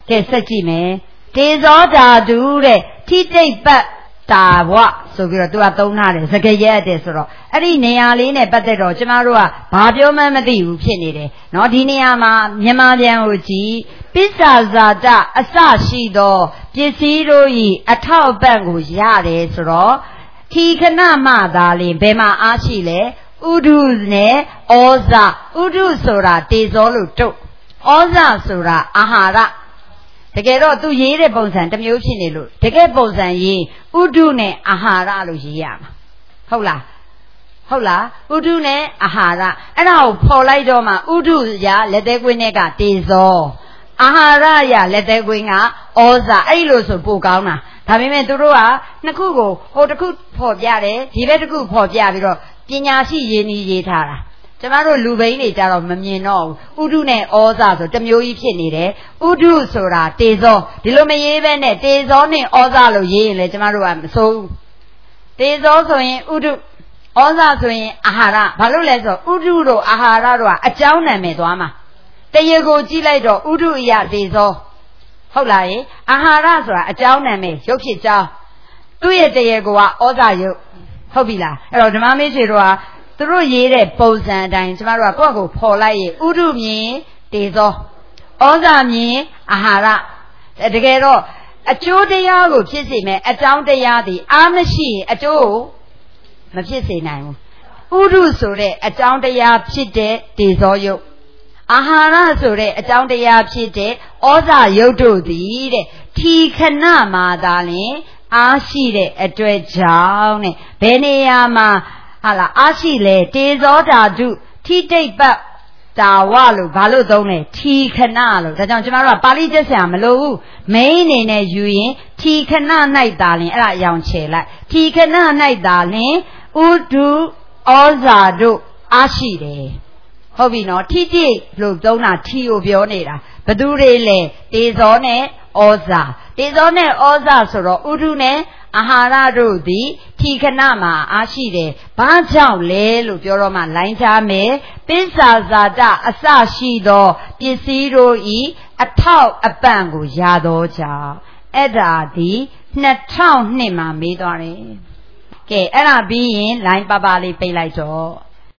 ကဲဆက်ကြည့်မယ်တေဇောဓာတုတဲ့ထိတိတ်ပတ်တာဝဆိုပြီးတော့သူကသုံးထားတယ်စကားရက်တဲ့ဆိုတော့အဲ့ဒီနေရာလေးနဲ့ပတ်သက်တော့ကျမတို့ကဘာပြောမှမသိဘူးဖြစ်နေတယ်เนาะဒီနေရာမှာမြန်မာပြန်ကိုကြည့်ပစ္ဆာဇာတအစရှိသောပစ္စည်းတို့ဤအထောက်အပံ့ကိုရတယ်ဆိုတော့ခီခဏမှသာလေဘယ်မှာအားရှိလဲဥဒုနဲ့ဩဇဥဒုဆိုတာတေဇောလို့တုတ်ဩဇဆိုတာအာဟာရတကယ်တော့သူရေးတဲ့ပုံစံတစ်မျိုးဖြစ်နေလို့တကယ်ပုံစံရေးဥဒုနဲ့အာဟာရလို့ရေးရမှာဟုတ်လားဥဒုနဲ့အာဟာရအဲ့ဒါကိုဖော်လိုက်တော့မှဥဒုရလက်သေးကွင်းနဲ့ကတေဇောအာဟာရရလက်သေးကွင်းကဩဇအဲ့လိုဆိုပိုကောင်းတာဒါပေမဲ့သူတို့ကနှစ်ခုကိုဟိုတစ်ခုဖော်ပြတယ်ဒီဘက်တစ်ခုဖော်ပြပြီးတော့ပညာရှိရင်းနှီးရေးထားတာကျမတို့လူဘိန်းတွေကြတော့မမြင်တော့ဘူးဥဒုနဲ့ဩဇဆိုတစ်မျိုးကြီးဖြစ်နေတယ်ဥဒုဆိုတာတေဇောဒီလိုမရေးပဲနဲ့တေဇောနဲ့ဩဇလို့ရေးရင်လေကျမတို့ကမစိုးဘူးတေဇောဆိုရင်ဥဒုဩဇဆိုရင်အာဟာရဘာလို့လဲဆိုဥဒုတို့အာဟာရတို့ကအကြောင်းနာမည်သွားမှာတရေကိုကြည့်လိုက်တော့ဥဒုအယတေဇောဟုတ်လားယအာဟာရဆိုတာအကြောင်းနာမည်ရုပ်ဖြစ်ကြောင်းသူ့ရဲ့တရေကိုကဩဇရုပ်ဟုတ်ပြီလားအဲ့တော့ဓမ္မမေးချေတို့ကသူတို့ရေးတဲ့ပုံစံအတိုင်းကျမတို့ကကိုယ့်ကိုဖော်လိုက်ရင်ဥဒုမြင်တေဇောဩဇမြင်အာဟာရတကယ်တော့အကျိုးတရားကိုဖြစ်စေမယ်အကြောင်းတရားသည်အားမရှိရင်အကျိုးကိုမဖြစ်စေနိုင်ဘူးဥဒုဆိုတဲ့အကြောင်းတရားဖြစ်တဲ့တေဇောယုတ်အာဟာရဆိုတဲ့အကြောင်းတရားဖြစ်တဲ့ဩဇယုတ်တို့သည်တဲ့ထီခဏမှာသာလင်အားရှိတဲ့အတွက်ကြောင့်တဲ့ဘယ်နေရာမှာဟာလားအားရှိလေတေဇောဓာတုထိတိတ်ပတ်တာဝလို့ဘာလို့သုံးလဲထီခဏလို့ဒါကြောင့်ကျမတို့ကပါဠိကျက်ဆရာမလို့ဘူးမိန်းအနေနဲ့ယူရင်ထီခဏ၌သာလင်အဲ့ဒါအယောင်ချေလိုက်ထီခဏ၌သာလင်ဥဒုဩဇာတို့အားရှိတယ်ဟုတ်ပြီနော်ထိတိလို့သုံးတာထီကိုပြောနေတာဘသူတွေလဲတေဇောနဲ့ဩဇာတေဇောနဲ့ဩဇာဆိုတော့ဥဒုနဲ့အာဟာရတို့သည်ထီခဏမှာအားရှိတယ်ဘာကြောင့်လဲလို့ပြောတော့မှလိုင်းချမယ်ပစ္ဆာဇာတအစရှိသောပစ္စည်းတို့ဤအထောက်အပံ့ကိုရသောကြောင့်အဲ့ဒါဒီ2002မှာမေးသွားတယ်ကဲအဲ့ဒါပြီးရင်လိုင်းပါပါလေးပိတ်လိုက်တော့